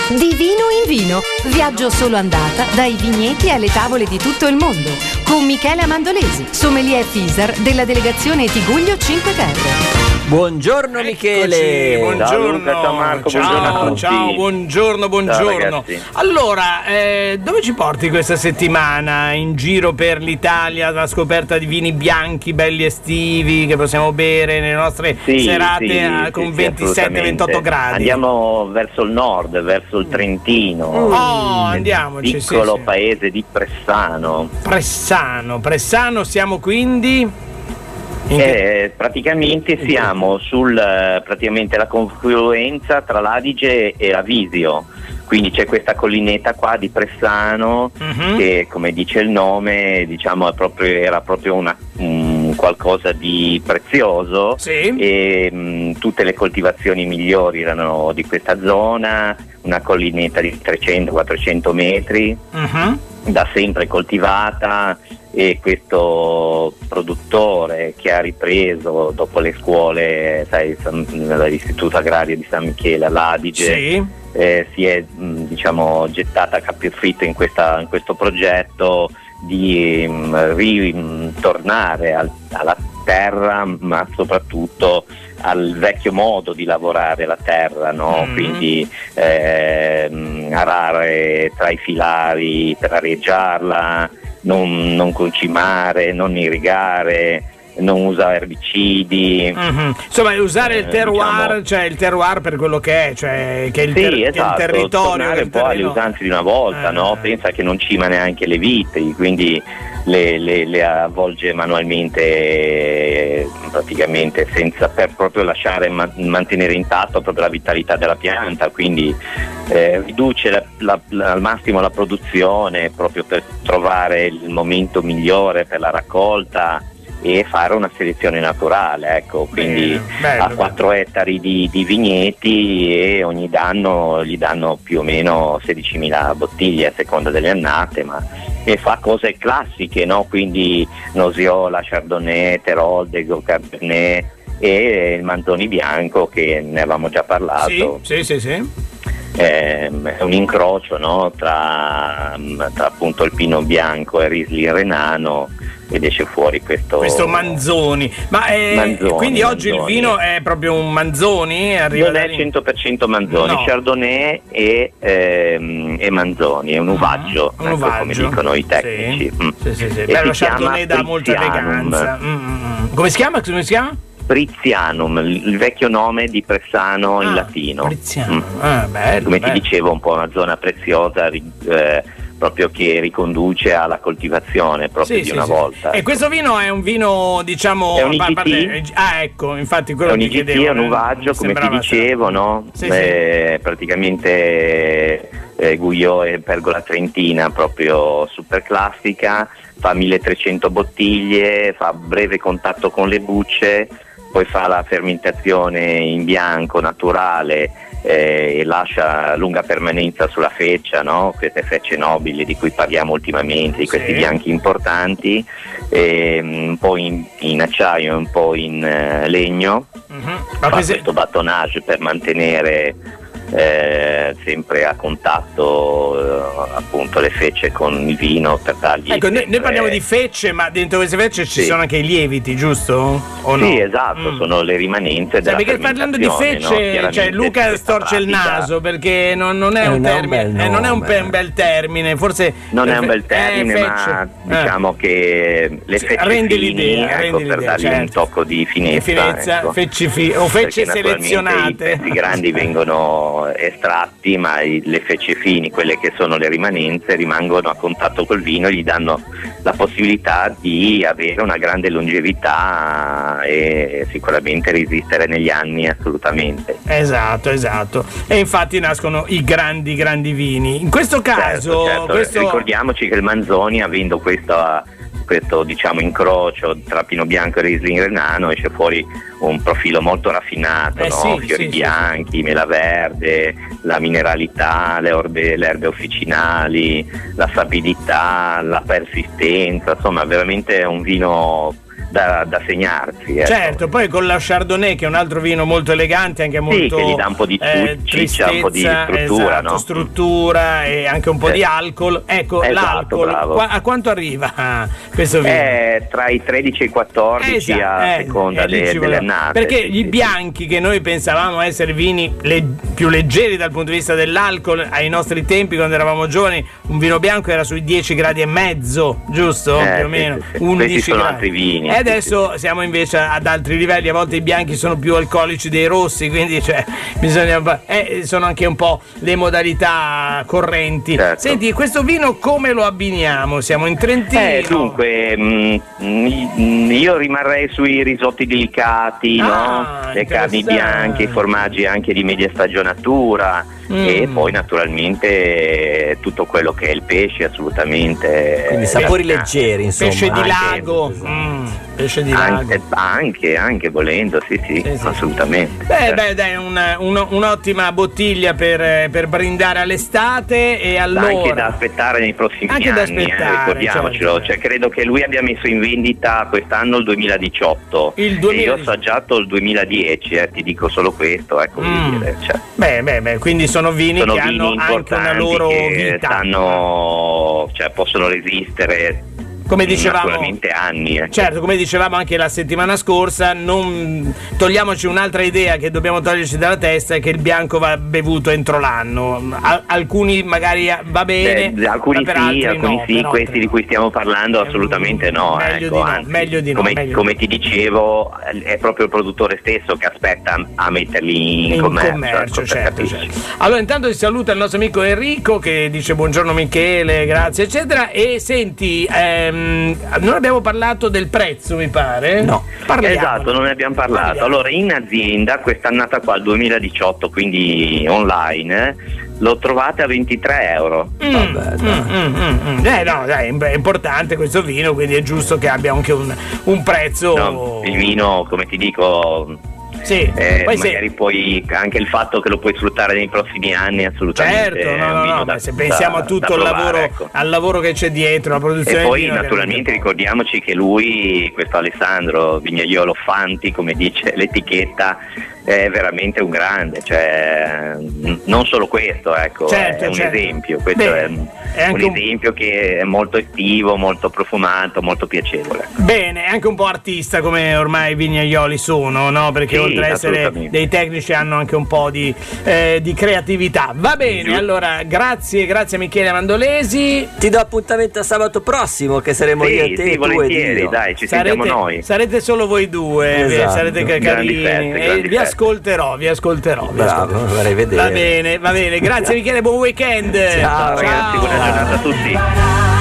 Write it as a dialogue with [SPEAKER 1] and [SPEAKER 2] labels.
[SPEAKER 1] Di vino in vino, viaggio solo andata dai vigneti alle tavole di tutto il mondo con Michela Mandolesi, sommelier Fisar della delegazione Tiguglio 5 Terre.
[SPEAKER 2] Buongiorno Michele.
[SPEAKER 3] Buongiorno.
[SPEAKER 4] Ciao Luca, ciao Marco, buongiorno a tutti.
[SPEAKER 3] Ciao, buongiorno.
[SPEAKER 4] Ciao, ragazzi.
[SPEAKER 3] Allora, dove ci porti questa settimana? In giro per l'Italia, alla scoperta di vini bianchi belli estivi che possiamo bere nelle nostre serate con 27-28 gradi?
[SPEAKER 4] Andiamo verso il nord, verso il Trentino.
[SPEAKER 3] Andiamoci.
[SPEAKER 4] Piccolo paese di Pressano.
[SPEAKER 3] Pressano, siamo quindi...
[SPEAKER 4] praticamente siamo sul praticamente la confluenza tra l'Adige e l'Avisio, quindi c'è questa collinetta qua di Pressano che, come dice il nome, diciamo era proprio qualcosa di prezioso, e tutte le coltivazioni migliori erano di questa zona, una collinetta di 300-400 metri, da sempre coltivata, e questo produttore che ha ripreso dopo le scuole, dall'Istituto Agrario di San Michele all'Adige, si è gettata a capofitto in questo progetto di ritornare alla terra, ma soprattutto al vecchio modo di lavorare la terra, no? Quindi arare tra i filari per areggiarla, non concimare, non irrigare, non usare erbicidi,
[SPEAKER 3] insomma usare il terroir, cioè il terroir per quello che è, cioè che è il territorio,
[SPEAKER 4] tornare un po' alle usanze di una volta, no? Pensa che non cima neanche le viti, quindi le avvolge manualmente, praticamente per proprio lasciare mantenere intatto proprio la vitalità della pianta, quindi riduce al massimo la produzione proprio per trovare il momento migliore per la raccolta e fare una selezione naturale, ecco. Quindi ha 4 ettari di vigneti e ogni anno gli danno più o meno 16.000 bottiglie a seconda delle annate, e fa cose classiche, no? Quindi Nosiola, Chardonnay, Teroldego, Cabernet e il Manzoni bianco, che ne avevamo già parlato.
[SPEAKER 3] Sì.
[SPEAKER 4] È un incrocio, no? tra appunto il Pino bianco e il Riesling renano, ed esce fuori questo
[SPEAKER 3] Manzoni. Quindi oggi il vino è proprio un Manzoni?
[SPEAKER 4] Non è 100% Manzoni, no. Chardonnay e Manzoni, è un uvaggio, come dicono i tecnici.
[SPEAKER 3] Sì. Lo Chardonnay dà molta eleganza. Come si chiama?
[SPEAKER 4] Prizianum, il vecchio nome di Pressano in latino.
[SPEAKER 3] Prizianum,
[SPEAKER 4] come ti dicevo, un po' una zona preziosa, proprio che riconduce alla coltivazione proprio di una volta.
[SPEAKER 3] E questo vino è un vino, diciamo,
[SPEAKER 4] è un IGT.
[SPEAKER 3] Ecco, infatti quello
[SPEAKER 4] è un IGT, è un uvaggio, come ti dicevo, no? Praticamente Guyot e Pergola Trentina, proprio super classica, fa 1300 bottiglie, fa breve contatto con le bucce, poi fa la fermentazione in bianco naturale e lascia lunga permanenza sulla feccia, no? Queste fecce nobili di cui parliamo ultimamente, di questi bianchi importanti, un po' in acciaio e un po' in legno. Fa questo batonnage per mantenere sempre a contatto appunto le fecce con il vino, per dargli
[SPEAKER 3] noi parliamo di fecce, ma dentro queste fecce ci sono anche i lieviti, giusto? O no?
[SPEAKER 4] Sì, esatto, sono le rimanenze della
[SPEAKER 3] perché parlando di fecce,
[SPEAKER 4] no?
[SPEAKER 3] Cioè Luca storce il naso, perché non è un termine, non è un bel termine, forse
[SPEAKER 4] non è un bel termine, ma diciamo che le fecce
[SPEAKER 3] rende
[SPEAKER 4] fini,
[SPEAKER 3] l'idea,
[SPEAKER 4] per dargli un tocco di finezza, ecco.
[SPEAKER 3] Fecce o fecce selezionate.
[SPEAKER 4] I pezzi grandi vengono estratti, ma le fecce fini, quelle che sono le rimanenze, rimangono a contatto col vino e gli danno la possibilità di avere una grande longevità e sicuramente resistere negli anni, assolutamente.
[SPEAKER 3] Esatto. E infatti nascono i grandi vini. In questo caso,
[SPEAKER 4] certo. Ricordiamoci che il Manzoni, avendo questo diciamo incrocio tra Pino bianco e Riesling renano, esce fuori un profilo molto raffinato, no? Fiori bianchi, mela verde, la mineralità, le erbe officinali, la sapidità, la persistenza, insomma veramente è un vino da segnarsi. Ecco.
[SPEAKER 3] Certo, poi con la Chardonnay, che è un altro vino molto elegante, anche molto
[SPEAKER 4] che gli dà un po' di ciccia, un po' di struttura,
[SPEAKER 3] esatto, struttura e anche un po' di alcol. Ecco, l'alcol a quanto arriva questo vino?
[SPEAKER 4] Tra i 13 e i 14 a seconda delle annate.
[SPEAKER 3] Perché gli bianchi, che noi pensavamo essere vini più leggeri dal punto di vista dell'alcol, ai nostri tempi quando eravamo giovani un vino bianco era sui 10 gradi e mezzo, giusto? Più o meno 11
[SPEAKER 4] sono
[SPEAKER 3] gradi.
[SPEAKER 4] altri vini.
[SPEAKER 3] E adesso siamo invece ad altri livelli, a volte i bianchi sono più alcolici dei rossi, quindi bisogna sono anche un po' le modalità correnti.
[SPEAKER 4] Certo.
[SPEAKER 3] Senti, questo vino come lo abbiniamo? Siamo in Trentino.
[SPEAKER 4] Dunque io rimarrei sui risotti delicati, le carni bianche, i formaggi anche di media stagionatura e poi naturalmente tutto quello che è il pesce, assolutamente.
[SPEAKER 2] Quindi sapori leggeri, insomma.
[SPEAKER 3] Pesce di lago. Pesce di lago.
[SPEAKER 4] Anche volendo, sì, assolutamente.
[SPEAKER 3] Dai, un'ottima bottiglia per brindare all'estate, e allora
[SPEAKER 4] anche da aspettare nei prossimi anni, ricordiamocelo.
[SPEAKER 3] Certo.
[SPEAKER 4] Cioè, credo che lui abbia messo in vendita quest'anno il 2018 e io ho assaggiato il 2010, ti dico solo questo, ecco. Dire, cioè.
[SPEAKER 3] Quindi sono vini che hanno anche una loro vita,
[SPEAKER 4] possono resistere,
[SPEAKER 3] come dicevamo,
[SPEAKER 4] naturalmente anni.
[SPEAKER 3] Certo, come dicevamo anche la settimana scorsa, non togliamoci un'altra idea che dobbiamo toglierci dalla testa, è che il bianco va bevuto entro l'anno. Alcuni magari va bene,
[SPEAKER 4] alcuni
[SPEAKER 3] per
[SPEAKER 4] sì,
[SPEAKER 3] altri no,
[SPEAKER 4] questi di cui stiamo parlando assolutamente no.
[SPEAKER 3] Meglio di no.
[SPEAKER 4] Come ti dicevo, è proprio il produttore stesso che aspetta a metterli in commercio.
[SPEAKER 3] Certo. Allora intanto si saluta il nostro amico Enrico, che dice buongiorno Michele, grazie eccetera. E senti, non abbiamo parlato del prezzo, mi pare?
[SPEAKER 2] No.
[SPEAKER 4] Esatto, non ne abbiamo parlato. Allora, in azienda quest'annata qua, il 2018, quindi online, lo trovate a 23 euro.
[SPEAKER 3] È importante questo vino, quindi è giusto che abbia anche un prezzo.
[SPEAKER 4] No, il vino, come ti dico,
[SPEAKER 3] sì, poi
[SPEAKER 4] magari poi anche il fatto che lo puoi sfruttare nei prossimi anni, assolutamente.
[SPEAKER 3] Certo, ma se pensiamo a tutto al lavoro che c'è dietro, la produzione.
[SPEAKER 4] E poi
[SPEAKER 3] di vino,
[SPEAKER 4] naturalmente ricordiamoci che lui, questo Alessandro Vignaiolo Fanti, come dice l'etichetta, è veramente un grande, cioè non solo questo, ecco, è un esempio, questo è un esempio che è molto estivo, molto profumato, molto piacevole.
[SPEAKER 3] Bene, è anche un po' artista, come ormai i vignaioli sono, no? Perché oltre ad essere dei tecnici hanno anche un po' di creatività. Va bene, allora grazie a Michele Mandolesi.
[SPEAKER 2] Ti do appuntamento a sabato prossimo, che saremo io e te.
[SPEAKER 4] Sì, volentieri, dai, ci sentiamo noi.
[SPEAKER 3] Sarete solo voi due, sarete carini. Vi ascolterò.
[SPEAKER 2] Bravo, vorrei vedere.
[SPEAKER 3] Va bene, grazie Michele, buon weekend.
[SPEAKER 2] Ciao.
[SPEAKER 4] Ragazzi, buona giornata a tutti.